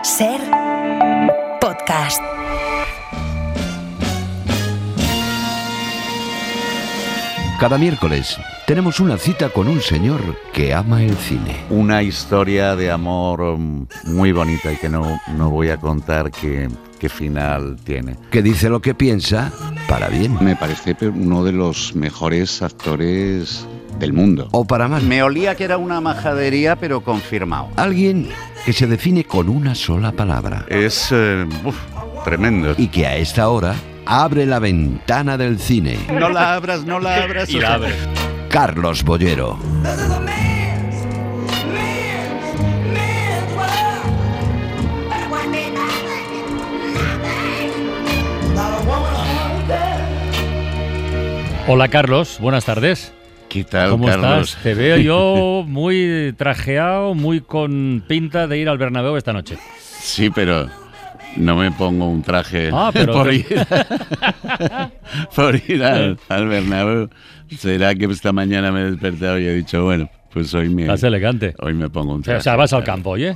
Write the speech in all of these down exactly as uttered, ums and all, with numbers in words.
Ser podcast. Cada miércoles tenemos una cita con un señor que ama el cine. Una historia de amor muy bonita y que no, no voy a contar qué, qué final tiene. Que dice lo que piensa para bien. Me parece uno de los mejores actores del mundo. O para mal. Me olía que era una majadería, pero confirmado. Alguien que se define con una sola palabra. Es eh, uf, tremendo. Y que a esta hora abre la ventana del cine. No la abras, no la abras. Y la abre. Carlos Bollero. Hola Carlos, buenas tardes. ¿Qué tal, ¿Cómo Carlos? estás? Te veo yo muy trajeado, muy con pinta de ir al Bernabéu esta noche. Sí, pero no me pongo un traje Ah, pero por, te- ir, por ir al, al Bernabéu. ¿Será que esta mañana me he despertado y he dicho, bueno, pues hoy me, Estás elegante. hoy me pongo un O sea, traje? o sea, vas al campo, oye.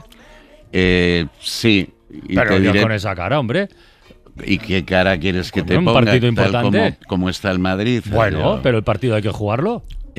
Eh, sí. Y Pero te yo diré, con esa cara, hombre. ¿y qué cara quieres que te Un ponga? partido tal importante. como, como está el Madrid. Bueno, Yo- pero el partido hay que jugarlo.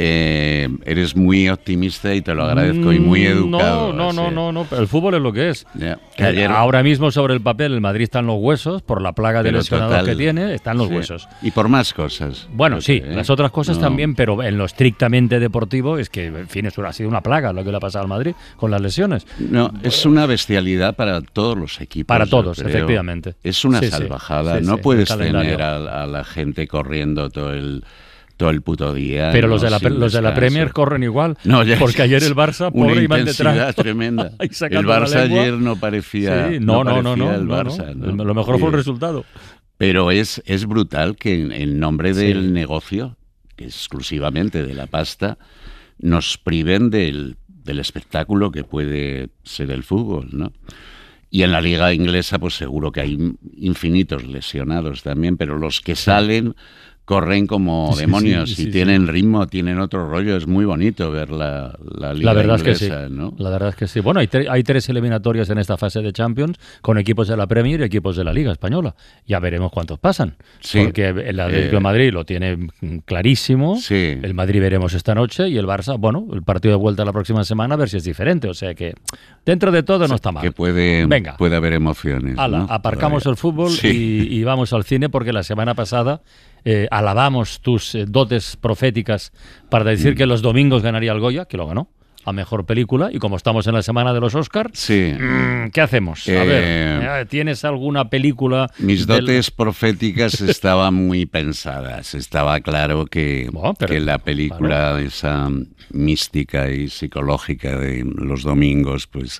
Eh, eres muy optimista y te lo agradezco y muy Mm, educado. No, no, no, sí. no, no. pero El fútbol es lo que es. Ya, que Que ayer- Ahora mismo sobre el papel el Madrid está en los huesos por la plaga de pero lesionados total, que tiene, está en los sí. huesos. Y por más cosas. Bueno, sí, Porque, ¿eh? las otras cosas No. también, pero en lo estrictamente deportivo es que, en fin, eso ha sido una plaga lo que le ha pasado al Madrid con las lesiones. No, es una bestialidad para todos los equipos. Para yo todos, creo. efectivamente. Es una Sí, sí, salvajada. sí, no sí, puedes el calendario. tener a, a la gente corriendo todo el todo el puto día. Pero ¿no? los de la, Sin los de la descanso. Premier corren igual, No, ya- porque ayer el Barça, una pobre, iban intensidad detrás. tremenda. Ahí El sacando la Barça lengua. ayer no parecía, Sí, no, no, no, parecía no, el no, Barça. no. ¿no? Lo mejor fue el Sí. resultado. Pero es, es brutal que en, en nombre Sí. del negocio, que es exclusivamente de la pasta, nos priven del, del espectáculo que puede ser el fútbol, ¿no? Y en la liga inglesa, pues seguro que hay infinitos lesionados también, pero los que salen corren como Sí, demonios sí, sí, y sí. tienen ritmo, tienen otro rollo. Es muy bonito ver la, la liga La verdad es que sí. inglesa, ¿no? La verdad es que sí. Bueno, hay, tre- hay tres eliminatorias en esta fase de Champions con equipos de la Premier y equipos de la Liga Española. Ya veremos cuántos pasan. Sí. Porque el Atlético Eh, de Madrid lo tiene mm, clarísimo. Sí. El Madrid veremos esta noche y el Barça, bueno, el partido de vuelta la próxima semana a ver si es diferente. O sea que dentro de todo no está mal. Que puede, Venga. puede haber emociones. Ala, ¿no? aparcamos Todavía. el fútbol Sí. y, y vamos al cine porque la semana pasada eh, alabamos tus eh, dotes proféticas para decir Mm. que los domingos ganaría el Goya, que lo ganó, a mejor película, y como estamos en la semana de los Oscars, Sí. mm, ¿qué hacemos? A Eh, ver, eh, ¿tienes alguna película? Mis del- dotes proféticas estaban muy pensadas. Estaba claro que, Bueno, pero- que la película esa mística y psicológica de los domingos pues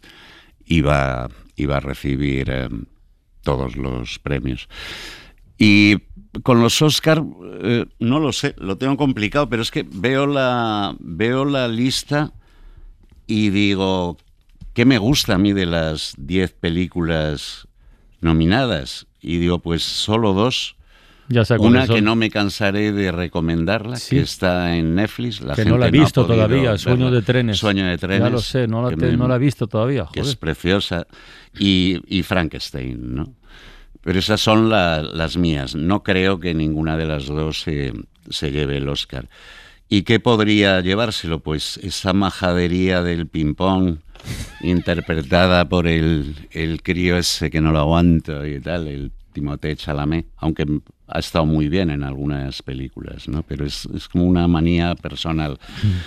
iba, iba a recibir eh, todos los premios. Y con los Oscar eh, no lo sé, lo tengo complicado, pero es que veo la, veo la lista y digo, ¿qué me gusta a mí de las diez películas nominadas? Y digo, pues solo dos. Ya sé Una cuáles son. que no me cansaré de recomendarla, Sí. que está en Netflix. La Que gente no la he ha visto podido todavía, Sueño verla. de trenes. Sueño de trenes. Ya lo sé, no la, que te- me- no la he visto todavía. que es Joder. preciosa, y, y Frankenstein, ¿no? Pero esas son la- las mías. No creo que ninguna de las dos se, se lleve el Oscar. ¿Y qué podría llevárselo? Pues esa majadería del ping-pong interpretada por el, el crío ese que no lo aguanto y tal, el Timothée Chalamet, aunque ha estado muy bien en algunas películas, ¿no? Pero es, es como una manía personal.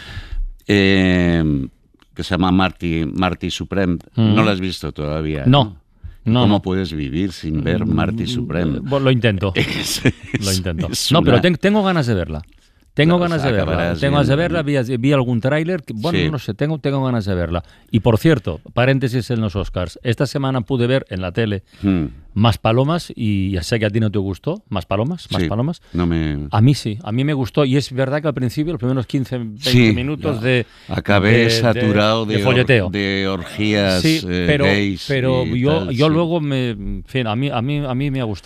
Eh, que se llama Marty, Marty Supreme. Mm. No la has visto todavía. No, no. ¿Cómo no. puedes vivir sin ver Marty Supreme? Bueno, lo intento. Es- Lo es- intento. es No, una- pero ten- tengo ganas de verla. Tengo No, ganas de verla. acabarás Tengo ganas de viendo, verla. Vi, vi algún tráiler. que- Bueno, Sí. no sé. Tengo, tengo ganas de verla. Y por cierto, paréntesis en los Oscars. Esta semana pude ver en la tele Hmm, Más Palomas y ya sé que a ti no te gustó. Más Palomas, Más sí, Palomas. No me... A mí sí, a mí me gustó y es verdad que al principio, los primeros quince, veinte Sí, minutos ya. de... Acabé de- de- saturado de, de folleteo. or- de orgías Sí, eh, pero, gays pero y yo, tal, yo sí. luego me... En fin, a mí, a, mí, a mí me ha gustado.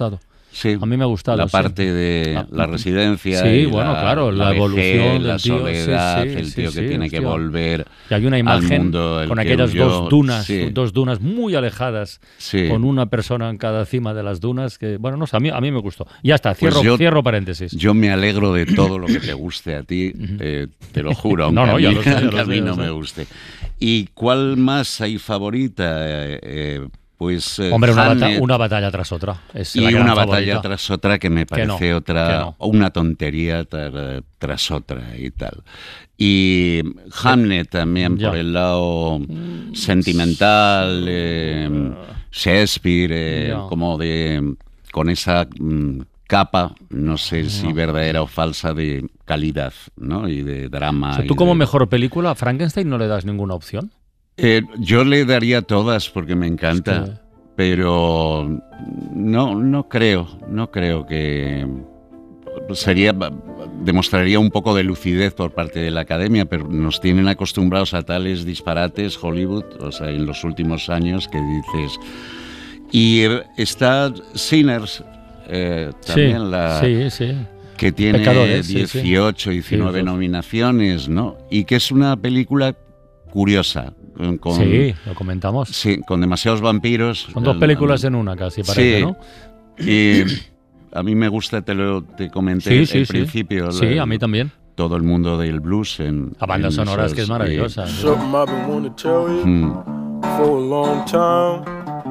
sí. A mí me ha gustado. La sí. parte de la, la residencia. Sí, y bueno, la, claro, la, la evolución vejez, del la tío. soledad, sí, sí, el sí, tío sí, que tiene hostia. que volver Y hay una al imagen mundo con que aquellas huyó. dos dunas, Sí. dos dunas muy alejadas, Sí. con una persona en cada cima de las dunas, que, bueno, no sé, a mí, a mí me gustó. Ya está, cierro, Pues yo, cierro paréntesis. Yo me alegro de todo lo que te guste a ti, eh, te lo juro, aunque No, no, a mí, ya lo sé, ya aunque lo a mí sé, ya no lo sé. me guste. ¿Y cuál más hay favorita? Eh, eh, pues eh, Hombre, una, Hamlet, bata- una batalla tras otra. Es la y gran una favorita. batalla tras otra que me Que no, parece otra, que no. una tontería tar- tras otra y tal. Y Hamlet también Ya. por el lado sentimental, eh, Shakespeare, eh, Ya. como de con esa mm, capa, no sé si verdadera o falsa, de calidad, ¿no? Y de drama. O sea, y ¿tú como de- mejor película a Frankenstein no le das ninguna opción? Eh, yo le daría todas porque me encanta, Es que- pero no, no creo, no creo que sería demostraría un poco de lucidez por parte de la academia, pero nos tienen acostumbrados a tales disparates Hollywood, o sea, en los últimos años que dices. Y eh, está Sinners, eh, también sí, la sí, sí. que tiene Pecadores, sí, sí. dieciocho, diecinueve Sí, nominaciones, ¿no? Y que es una película curiosa. Con, con- Sí, lo comentamos. sí, con demasiados vampiros. Son dos El- películas en una casi, parece, sí, ¿no? y a mí me gusta, te lo te comenté Sí, al sí, sí. principio. Sí, la- a mí también. Todo el mundo del blues en La banda en sonora es esos, que es eh, maravillosa. Something I've been wanting to tell you mm, for a long time.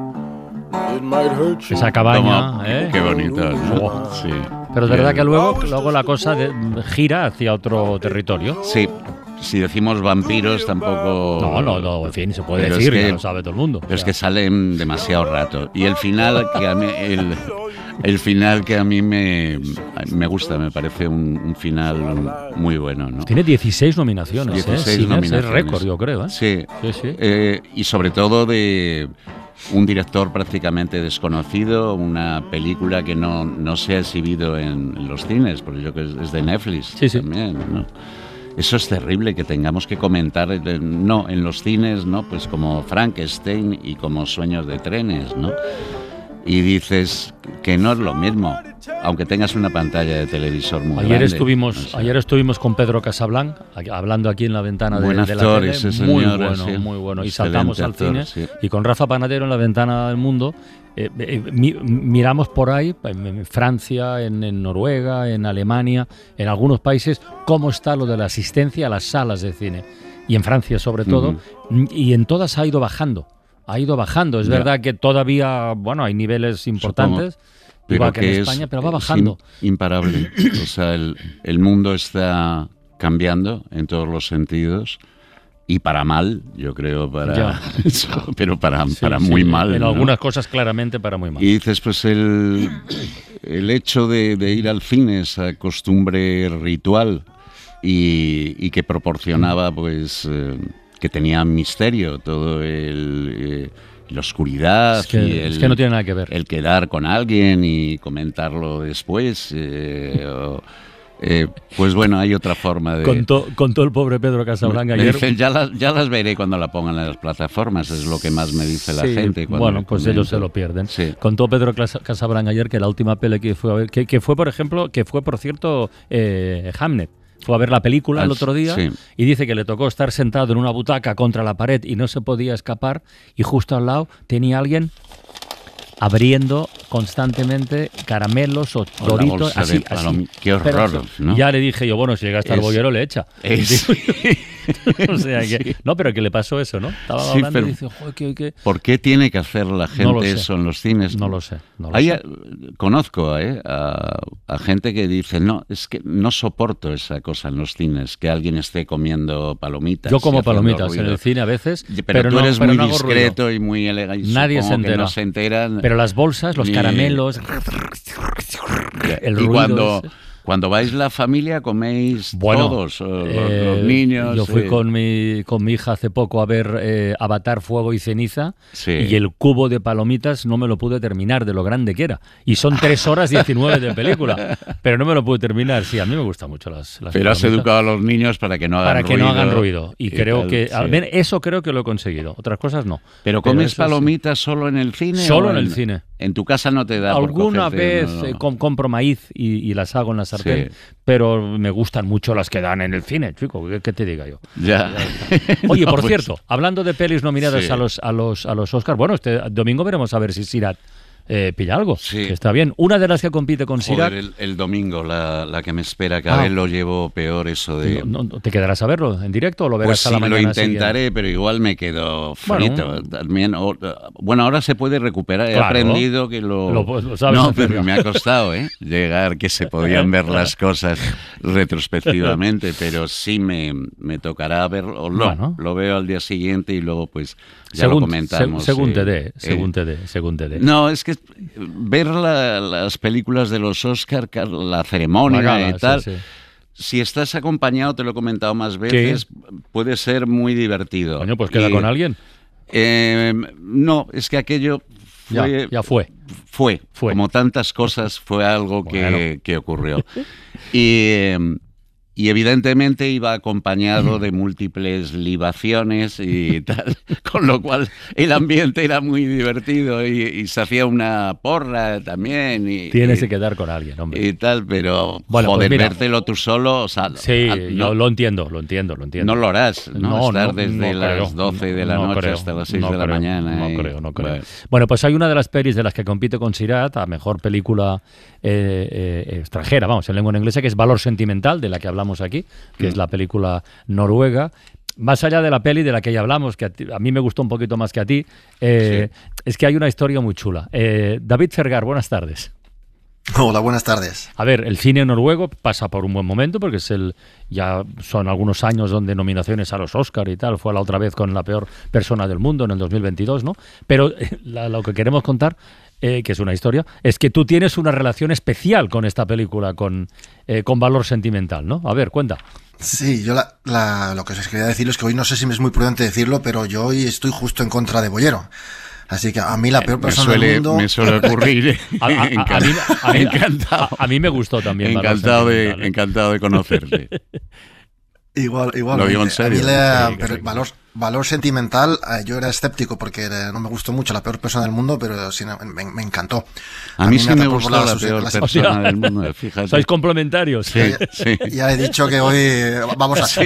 It might hurt you. Esa cabaña, toma, ¿eh? qué bonito, ¿no? Oh. Sí. Pero es verdad Bien. que luego, luego la cosa de- gira hacia otro territorio. Sí, si decimos vampiros tampoco... No, no, no, en fin, se puede Pero es decir, que- ya lo sabe todo el mundo. Pero es O que sea, salen demasiado rato. Y el final que a mí, el, el final que a mí me, me gusta, me parece un, un final muy bueno, ¿no? tiene dieciséis nominaciones, ¿eh? dieciséis Sinners nominaciones. es récord, yo creo, ¿eh? Sí. Sí, sí. Eh, y sobre todo de un director prácticamente desconocido, una película que no, no se ha exhibido en los cines, porque yo que es, es de Netflix Sí, sí. también, ¿no? Eso es terrible que tengamos que comentar, eh, no, en los cines, ¿no? Pues como Frankenstein y como Sueños de trenes, ¿no? Y dices que no es lo mismo, aunque tengas una pantalla de televisor muy Ayer grande. estuvimos, O sea, ayer estuvimos con Pedro Casablanc, aquí- hablando aquí en la ventana de, Buen de la actor tele. ese muy señor, bueno, sí. muy bueno. Y Excelente saltamos al actor, cine sí. y con Rafa Panadero en la ventana del mundo eh, eh, mi- miramos por ahí, en, en Francia, en, en Noruega, en Alemania, en algunos países, cómo está lo de la asistencia a las salas de cine. Y en Francia sobre todo. Y en todas ha ido bajando. Ha ido bajando. Es Ya. verdad que todavía, bueno, hay niveles importantes. Pero Igual que en que es- España, pero va es bajando. im- imparable. O sea, el, el mundo está cambiando en todos los sentidos y para mal, yo creo, para Ya. pero para, Sí, para sí, muy mal. En ¿no? algunas cosas claramente para muy mal. Y dices, pues el, el hecho de, de ir al cine, esa costumbre ritual y, y que proporcionaba, pues, eh, que tenía misterio, todo el... eh, la oscuridad Es que, y el, es que no tiene nada que ver. el quedar con alguien y comentarlo después. eh, o, eh, pues bueno, hay otra forma de... Contó, contó el pobre Pedro Casablanc me ayer. dicen, ya, las, ya las veré cuando la pongan en las plataformas, es lo que más me dice la Sí, gente. cuando bueno, me pues ellos se comentan. lo pierden. Sí. Contó Pedro Clas- Casablanc ayer que la última peli que fue a ver, que, que fue, por ejemplo, que fue, por cierto, eh, Hamlet. Fue a ver la película Ah, el otro día sí. y dice que le tocó estar sentado en una butaca contra la pared y no se podía escapar y justo al lado tenía alguien abriendo constantemente caramelos o O la doritos, bolsa así, de así. palom- Qué Pero horror, ¿no? Ya le dije yo, bueno, si llega hasta el Es- bollero le echa. Es- O sea que, no, pero que le pasó eso, ¿no? Estaba Sí, hablando pero- y dice, joder, que, que... ¿Por qué tiene que hacer la gente No lo sé. eso en los cines? No lo sé, no lo Hay, sé. eh, conozco eh, a, a gente que dice, no, es que no soporto esa cosa en los cines, que alguien esté comiendo palomitas. Yo y como haciendo palomitas en ruido. el cine a veces, Pero, pero, tú no, eres pero muy no hago ruido. discreto y muy elegante. Nadie se supongo que entera. no se enteran. Pero las bolsas, los Ni- caramelos, el y ruido cuando, ese. cuando vais la familia, coméis Bueno, todos, o los, eh, los niños. Yo fui eh. con mi con mi hija hace poco a ver eh, Avatar, Fuego y Ceniza Sí. y el cubo de palomitas no me lo pude terminar de lo grande que era. Y son tres horas diecinueve de película, pero no me lo pude terminar. Sí, a mí me gustan mucho las, las Pero has palomitas. educado a los niños para que no hagan Para ruido. que no hagan ruido. Y, creo tal, que, sí. al menos eso creo que lo he conseguido. Otras cosas no. Pero comes eso sí. palomitas solo en el cine. Solo o en el cine. en tu casa no te da por Alguna cogerte, vez no, no. eh, com- compro maíz y, y las hago en la sartén, Sí. pero me gustan mucho las que dan en el cine, chico, ¿qué, qué te diga yo? Ya. Oye, No, por pues, cierto, hablando de pelis nominadas sí. a los a los a los Oscars, bueno, este domingo veremos a ver si Sirat eh, pilla algo, Sí. que está bien. Una de las que compite con Sirat, Joder, el, el domingo, la, la que me espera, cada Ah. vez lo llevo peor eso de... no, no, ¿te quedarás a verlo en directo o lo verás Pues a sí, la lo mañana intentaré, siguiente? pero igual me quedo Bueno. frito. También, o- bueno, ahora se puede recuperar. He Claro. aprendido que lo... Lo- lo sabes no, hacer pero ya. me ha costado, ¿eh? Llegar, que se podían ver las cosas retrospectivamente, pero sí me, me tocará verlo. Lo, Bueno. lo veo al día siguiente y luego pues ya Según, lo comentamos. se- según eh, te dé, eh. según te dé, según te dé. No, es que ver la- las películas de los Oscar, la ceremonia La gala, y tal... sí, sí. Si estás acompañado, te lo he comentado más veces, puede ser muy divertido. Coño, pues queda Y, con alguien. eh, no, es que aquello Ya, fue, ya fue. fue, Fue. como tantas cosas, fue algo que, Bueno. que ocurrió. Y, eh, y evidentemente iba acompañado de múltiples libaciones y tal, con lo cual el ambiente era muy divertido y, y se hacía una porra también. Y, Tienes y, que quedar con alguien, hombre. y tal, pero Bueno, pues joder, mira. vértelo tú solo, o sea, Sí, a- yo no- lo entiendo, lo entiendo, lo entiendo. no lo harás, ¿no? No, Estar no, desde no las creo. doce de la No noche creo, hasta las seis no de la creo, mañana. No y- creo, no creo. Bueno. Bueno, pues hay una de las pelis de las que compite con Sirat a mejor película eh, eh, extranjera, vamos, en lengua inglesa, que es Valor Sentimental, de la que hablamos aquí, que Mm. es la película noruega. Más allá de la peli de la que ya hablamos, que a, ti- a mí me gustó un poquito más que a ti, eh, es que hay una historia muy chula. Eh, David Fergar, buenas tardes. Hola, buenas tardes. A ver, el cine noruego pasa por un buen momento porque es el ya son algunos años donde nominaciones a los Oscar y tal, fue la otra vez con La peor persona del mundo en el dos mil veintidós, ¿no? Pero eh, la- lo que queremos contar, eh, que es una historia, es que tú tienes una relación especial con esta película, con, eh, con Valor Sentimental, ¿no? A ver, cuenta. Sí, yo la, la- lo que os quería decir es que hoy no sé si me es muy prudente decirlo, pero yo hoy estoy justo en contra de Bollero. Así que a mí la peor Me persona suele, del mundo... me suele ocurrir. A, a- a- a mí, a mí- Encantado. a- a mí me gustó también. Valor Encantado de, Sentimental, ¿eh? encantado de conocerte. Igual, igual. Lo digo en serio. A mí la- Sí, pero sí. valor, valor sentimental, eh, yo era escéptico porque eh, no me gustó mucho La peor persona del mundo, pero sí, no, me, me encantó. A mí sí me atrapó por gustó la sus- peor las- persona Hostia. del mundo, fíjate. Sois complementarios. Sí, sí. Ya he dicho que hoy eh, vamos a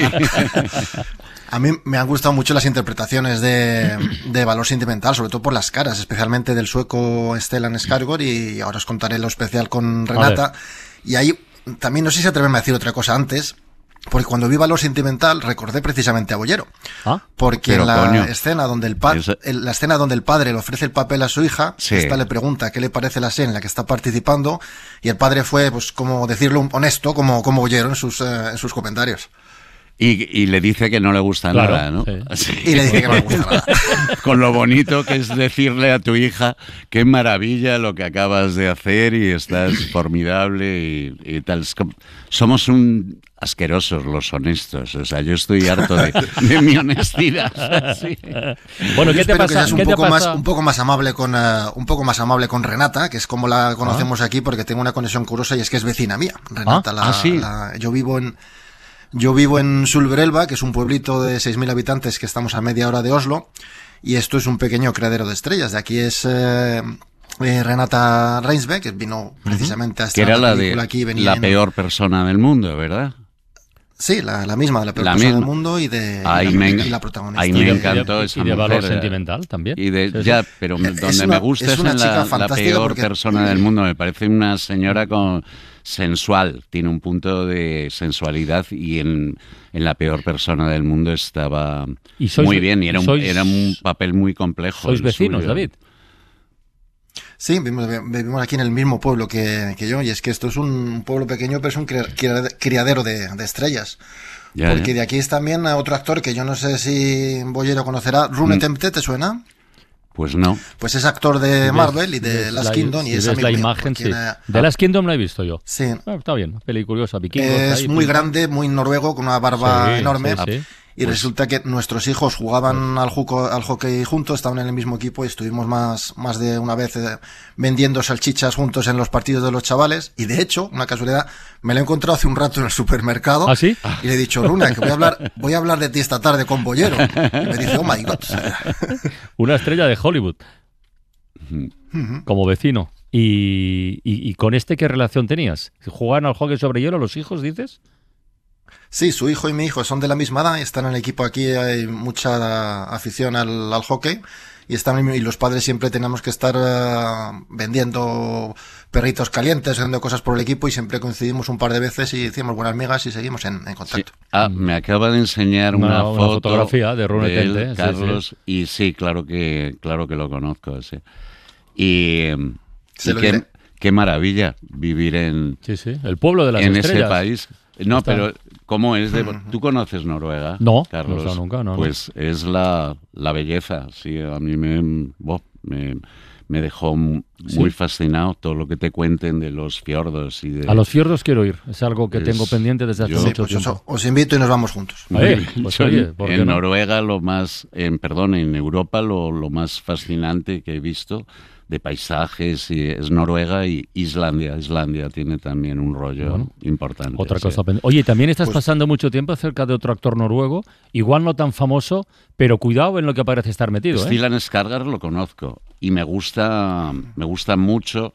A mí me han gustado mucho las interpretaciones de, de Valor Sentimental, sobre todo por las caras, especialmente del sueco Stellan Skarsgård, y ahora os contaré lo especial con Renata. Y ahí también no sé si atreverme a decir otra cosa antes, porque cuando vi Valor Sentimental recordé precisamente a Bollero. Ah, Porque Pero, en la coño, escena donde el pa- esa- en la escena donde el padre le ofrece el papel a su hija, Sí. esta le pregunta qué le parece la escena en la que está participando, y el padre fue, pues, como decirlo, honesto, como, como Bollero en sus, eh, en sus comentarios. Y, y le dice que no le gusta Claro, nada, ¿no? sí. Sí. Y le dice que no le gusta nada. Con lo bonito que es decirle a tu hija, qué maravilla lo que acabas de hacer y estás formidable y, y tal. Es como- Somos un asquerosos los honestos. O sea, yo estoy harto de, de mi honestidad. Sí. bueno, Yo ¿qué te espero que pasa? seas un ¿Qué te poco más, pasa? un poco más amable con eh, un poco más amable con Renata, que es como la conocemos aquí, porque tengo una conexión curiosa y es que es vecina mía. Renata, Ah, la, ah, sí. la- yo vivo en yo vivo en Sulverelva, que es un pueblito de seis mil habitantes que estamos a media hora de Oslo, y esto es un pequeño criadero de estrellas. De aquí es eh, eh, Renata Reinsve, que vino precisamente a Que esta era la película de aquí, venía la en- peor persona del mundo, ¿verdad? Sí, la, la misma, de la peor La persona misma. del mundo y de Ahí y la, me- y la protagonista. ahí Y me de- encantó y de- esa y de Valor mujer, eh. Sentimental también. Y de, Sí, sí. ya, pero Es donde una- me gusta es es, una en chica la, la fantástica peor porque- persona del mundo. Me parece una señora con sensual, tiene un punto de sensualidad y en, en la peor persona del mundo estaba Y sois- muy bien y era un, sois- era un papel muy complejo. ¿Sois el vecinos, suyo. David? Sí, vivimos, vivimos aquí en el mismo pueblo que, que yo, y es que esto es un pueblo pequeño, pero es un cria- cria- criadero de, de estrellas. Ya, Porque ya. de aquí es también otro actor que yo no sé si Bollero conocerá, Rune Mm. Temte, ¿te suena? Pues no. Pues es actor de Si Marvel ves- y de ves Last la- Kingdom y si es ves amigo la mío, imagen, porque sí. era- De Last Kingdom la he visto yo. Sí. Ah, está bien, peli curiosa, vikingos. Es ahí, muy pim. grande, muy noruego, con una barba Sí, enorme. sí, sí. Y resulta que nuestros hijos jugaban al, juco- al hockey juntos, estaban en el mismo equipo y estuvimos más, más de una vez eh, vendiendo salchichas juntos en los partidos de los chavales. Y de hecho, una casualidad, me lo he encontrado hace un rato en el supermercado. ¿Ah, sí? Y le he dicho, Runa, que voy a hablar, voy a hablar de ti esta tarde con Bollero. Y me dice, oh my God. Una estrella de Hollywood. Ujú. como vecino. Y, y, y con este, ¿qué relación tenías? ¿Jugaban al hockey sobre hielo los hijos, dices? Sí, su hijo y mi hijo son de la misma edad, están en el equipo aquí, hay mucha afición al, al hockey y están y los padres siempre tenemos que estar uh, vendiendo perritos calientes, haciendo cosas por el equipo y siempre coincidimos un par de veces y hicimos buenas migas y seguimos en, en contacto. Sí. Ah, me acaba de enseñar una, Una, foto una fotografía de Rune de él, Tente, sí, Carlos, sí. y sí, claro que claro que lo conozco, sí. Y, Se y lo qué, diré. qué maravilla vivir en, Sí, sí, el pueblo de las en estrellas. ese país. No, Está. pero ¿cómo es de...? Ujú. ¿Tú conoces Noruega, No, Carlos? no he estado nunca, no, no. Pues es la, la belleza, sí, a mí me, bo, me, me dejó muy Sí. fascinado todo lo que te cuenten de los fiordos y de... A los fiordos quiero ir, es algo que Es- tengo pendiente desde hace yo- Sí, mucho pues tiempo. os, os invito y nos vamos juntos. Muy Eh, bien. pues Yo oye, en- ¿por qué en no? Noruega lo más, en, perdón, en Europa lo, lo más fascinante que he visto de paisajes y es Noruega y Islandia. Islandia tiene también un rollo Bueno, importante. Otra sí. cosa. pen- Oye, también estás Pues- pasando mucho tiempo cerca de otro actor noruego, igual no tan famoso, pero cuidado en lo que parece estar metido, ¿eh? Stellan Skarsgård lo conozco y me gusta, me gusta mucho,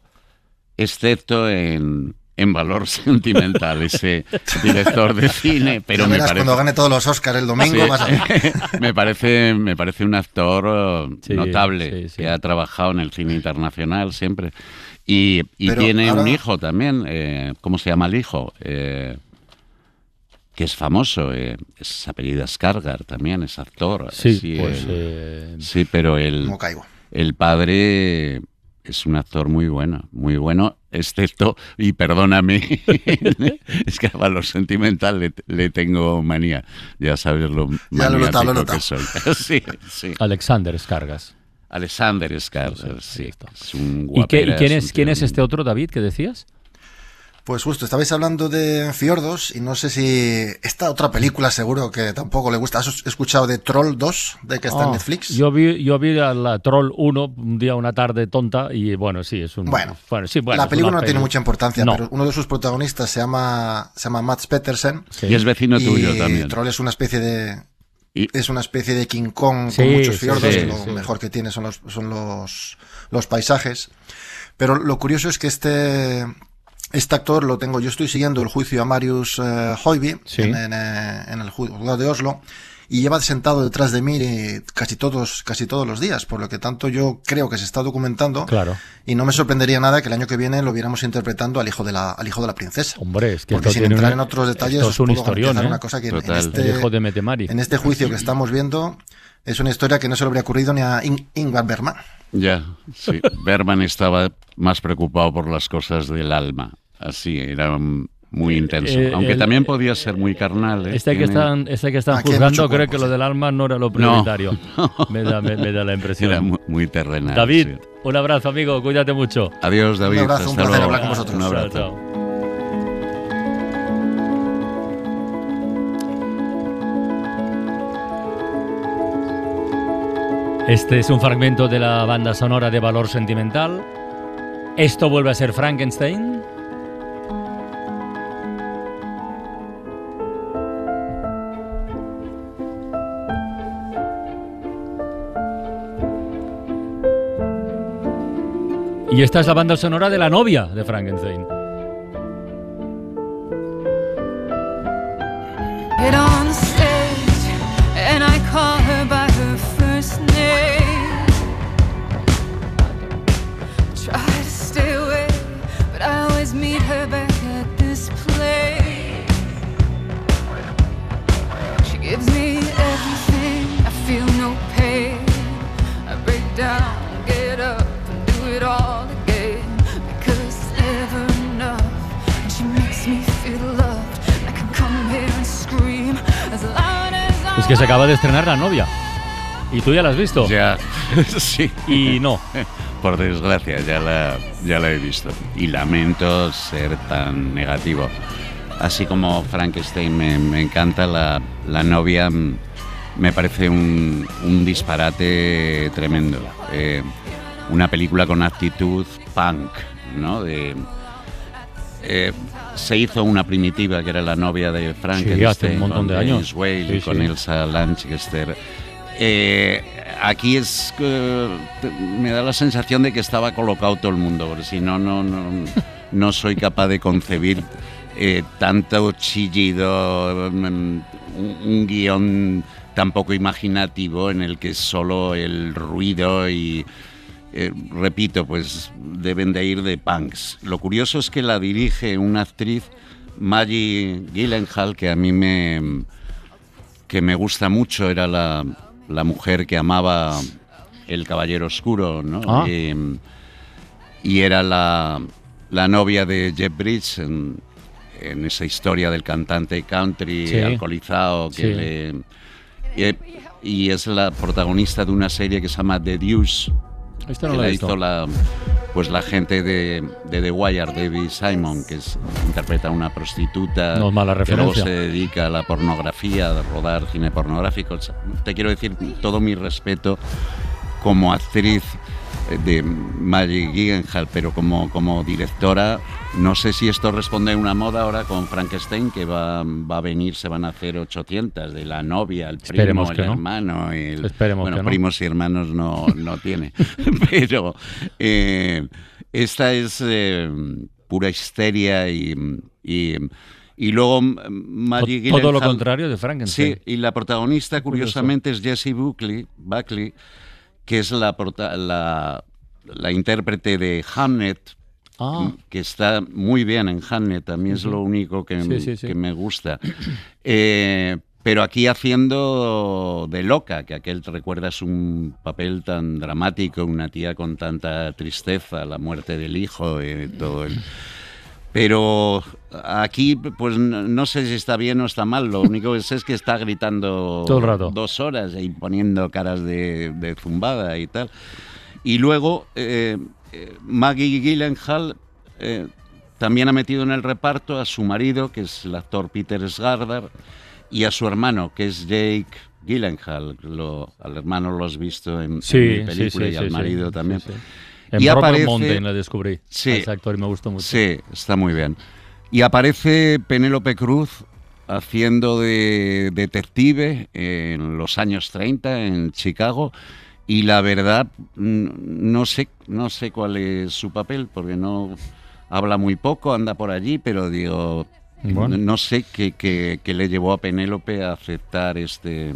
excepto en, en Valor Sentimental, ese director de cine, pero Ya me verás, parece... cuando gane todos los Oscars el domingo Sí. vas a ver. me parece me parece un actor uh, Sí, notable sí, sí. que ha trabajado en el cine internacional siempre y, y Pero tiene ahora- un hijo también, eh, ¿cómo se llama el hijo? Eh, que es famoso, eh, es apellido Skarsgård también, es actor. Sí, sí, pues... el- eh, sí, pero el, No caigo. el padre es un actor muy bueno, muy bueno, excepto, y perdóname, es que a Valor Sentimental le, le tengo manía, ya sabes lo Ya lo he notado, lo he maniático que notado. soy. Sí, sí. Alexander Skargas. Alexander Skarsgård, Ahí sí, está. es un ¿Y, qué, y guaperas, quién, un es, quién tío es este otro, David, que decías? Pues justo, estabais hablando de fiordos y no sé si esta otra película seguro que tampoco le gusta. ¿Has escuchado de Troll dos, de que está en Ah, Netflix? Yo vi, yo vi a la Troll uno un día, una tarde tonta, y bueno, sí, es un... Bueno, sí, bueno, la es película una no tiene peli- mucha importancia, No. pero uno de sus protagonistas se llama, se llama Mads Pettersen. Sí. Y es vecino y tuyo también. Troll es una especie de Y- es una especie de King Kong Sí, con muchos sí, fiordos sí, y lo sí. mejor que tiene son los son los los paisajes. Pero lo curioso es que este este actor lo tengo, yo estoy siguiendo el juicio a Marius eh, Høiby Sí. en, en, eh, en el juzgado de Oslo y lleva sentado detrás de mí eh, casi todos casi todos los días, por lo que tanto yo creo que se está documentando Claro. y no me sorprendería nada que el año que viene lo viéramos interpretando al hijo de la al hijo de la princesa. Hombre, es que Porque esto sin tiene entrar un- en otros detalles esto os es un puedo historión, garantizar ¿eh? una cosa que en- en Total. este El hijo de Metemari. en este juicio que estamos viendo es una historia que no se le habría ocurrido ni a In- Ingvar Bergman. Ya, sí. Berman estaba más preocupado por las cosas del alma. Así, era mm, muy intenso. eh, Aunque el- también podía ser muy carnal. ¿eh? Este que Tiene- están, este que están Aquí hay juzgando mucho cree cuerpo, que lo sí. del alma no era lo prioritario. Me, da, me, me da la impresión. Era muy, muy terrenal. David, sí. un abrazo, amigo. Cuídate mucho. Adiós, David. Un abrazo, un hasta placer luego. hablar con vosotros. Un abrazo. Chao, chao. Este es un fragmento de la banda sonora de Valor Sentimental. Esto vuelve a ser Frankenstein. Y esta es la banda sonora de la novia de Frankenstein. Get on the stage and I call her by her first name. Try to stay away, but I always meet her back at this place. She gives me everything, I feel no pain. I break down, get up and do it all again. Because it's never enough. And she makes me feel loved. I can come here and scream as loud as I Es que se acaba de estrenar La novia. Y tú ya la has visto. Ya, sí. Y no. Por desgracia, ya la, ya la he visto. Y lamento ser tan negativo. Así como Frankenstein me, me encanta, la, la novia mm, me parece un, un disparate tremendo. Eh, una película con actitud punk, ¿no? De, eh, se hizo una primitiva que era La novia de Frankenstein. Sí, hace un montón con de James años. Whale y Sí, con sí. Elsa Lanchester. Eh, aquí es eh, me da la sensación de que estaba colocado todo el mundo, porque si no, no, no, no soy capaz de concebir eh, tanto chillido, un, un guión tan poco imaginativo en el que solo el ruido y... Eh, repito, pues deben de ir de punks. Lo curioso es que la dirige una actriz, Maggie Gyllenhaal, que a mí me, que me gusta mucho, era la, la mujer que amaba El Caballero Oscuro, ¿no? Ah. Y, y era la, la novia de Jeff Bridges en, en esa historia del cantante country Sí. alcoholizado que Sí. le... Y, y es la protagonista de una serie que se llama The Deuce. Esta no que la la he visto. hizo la, pues la gente de, de The Wire, David Simon, que es, interpreta a una prostituta No es mala que luego referencia. se dedica a la pornografía, a rodar cine pornográfico. Te quiero decir todo mi respeto como actriz de Maggie Gyllenhaal, pero como, como directora, no sé si esto responde a una moda ahora con Frankenstein, que va, va a venir, se van a hacer ochocientas, de la novia, el primo, Esperemos el que no. hermano. El, Esperemos bueno, que no. primos y hermanos no, no tiene. Pero eh, esta es eh, pura histeria y... y Y luego Maggie Gyllenhaal... Todo lo contrario de Frankenstein. Sí, y la protagonista, curiosamente, es Jessie Buckley, Buckley, que es la, prota- la, la intérprete de Hamlet, Ah. que está muy bien en Hamlet, a mí es lo único que, Sí, sí, sí. que me gusta. Eh, pero aquí haciendo de loca, que aquel, te recuerdas, un papel tan dramático, una tía con tanta tristeza, la muerte del hijo, eh, todo el... Pero aquí, pues no sé si está bien o está mal, lo único que sé es que está gritando Todo el rato. dos horas y poniendo caras de, de zumbada y tal. Y luego eh, eh, Maggie Gyllenhaal eh, también ha metido en el reparto a su marido, que es el actor Peter Sarsgaard, y a su hermano, que es Jake Gyllenhaal. Lo, al hermano lo has visto en, Sí, en mi sí, película sí, y al sí, marido sí, también. sí, sí. En Y Brokeback aparece- Mountain la descubrí. Sí. A ese actor me gustó mucho. Sí, está muy bien. Y aparece Penélope Cruz haciendo de detective en los años treinta en Chicago, y la verdad mm, no sé, no sé cuál es su papel, porque no habla muy poco, anda por allí, pero digo, Bueno. no sé qué, qué- qué le llevó a Penélope a aceptar este,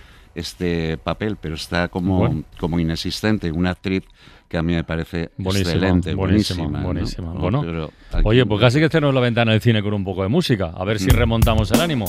este papel, pero está como, Bueno. como inexistente, una actriz que a mí me parece Buenísima, excelente, buenísima, buenísima. ¿no? buenísima. No, Bueno, pero aquí- oye, pues casi que cerramos la ventana del cine con un poco de música. A ver si Mm. remontamos el ánimo.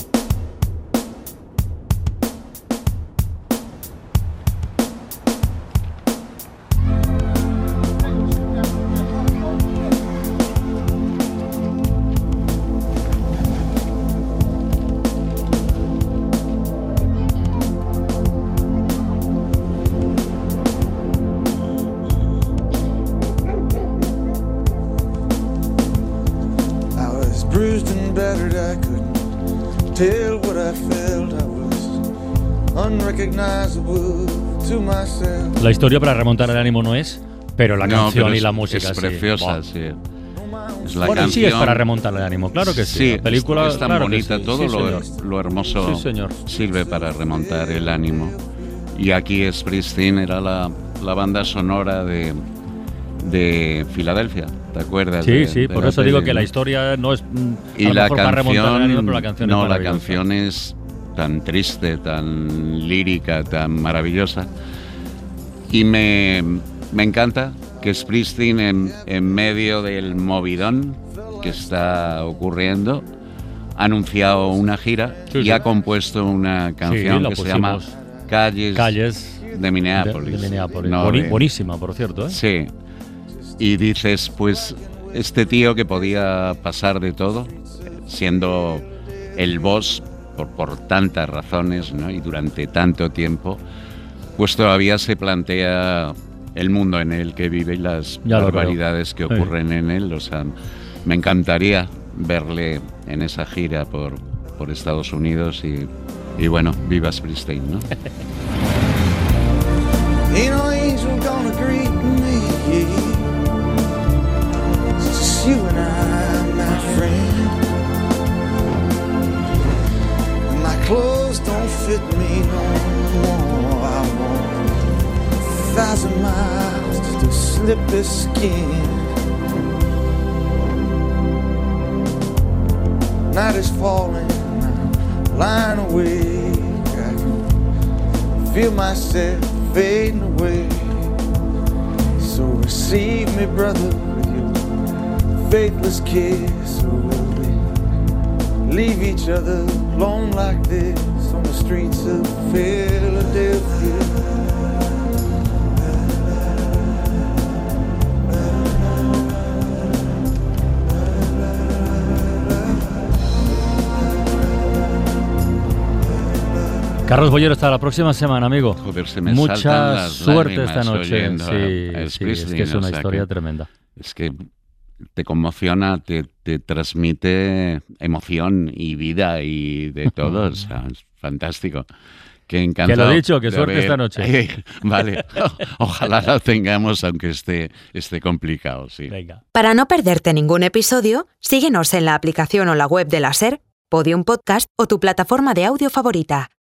I was bruised and battered, I couldn't tell what I felt. I was unrecognizable to myself. La historia para remontar el ánimo no es, pero la No, canción pero y es- la música es sí. preciosa, Buah. sí. Es la Bueno, y sí canción. es para remontar el ánimo, claro que sí. Sí, La película es tan claro que bonita, sí. todo Sí, lo, señor. lo hermoso Sí, señor. sirve para remontar el ánimo. Y aquí Springsteen era la, la banda sonora de, de Filadelfia, ¿te acuerdas? Sí, de- sí, de por la eso digo peli, que la ¿no? historia no es mm, Y a lo la mejor para remontar el ánimo, canción, pero la canción es no, la maravillosa. canción es tan triste, tan lírica, tan maravillosa. Y me, me encanta que Springsteen, en, en medio del movidón que está ocurriendo, ha anunciado una gira Sí, y sí. ha compuesto una canción la que se llama pusimos. Calles, Calles de Minneapolis. De, de Minneapolis. No, Boni- de- buenísima, por cierto, ¿eh? Sí. Y dices, pues, este tío que podía pasar de todo, siendo el boss por, por tantas razones, ¿no? Y durante tanto tiempo, pues todavía se plantea el mundo en el que vive y las Ya lo barbaridades que creo. ocurren en él. O sea, me encantaría verle en esa gira por, por Estados Unidos y, y bueno, viva Springsteen, ¿no? Ain't no angel gonna greet me. It's just you and I, my friend. My clothes don't fit me no more. I want lipless skin. Night is falling, I'm lying awake. I can feel myself fading away. So receive me, brother, with your faithless kiss. Or will we leave each other alone like this on the streets of Philadelphia? Carlos Bollero, hasta la próxima semana, amigo. Joder, se me Mucha saltan las suerte esta lágrimas noche. oyendo a- Sí, a sí, es Springsteen, que es o una sea historia que- tremenda. Es que te conmociona, te, te transmite emoción y vida y de todo. O sea, es fantástico. Qué encantado. Que lo dicho, que de suerte haber- esta noche. Vale, ojalá lo tengamos, aunque esté, esté complicado, sí. Venga. Para no perderte ningún episodio, síguenos en la aplicación o la web de la SER, Podium Podcast o tu plataforma de audio favorita.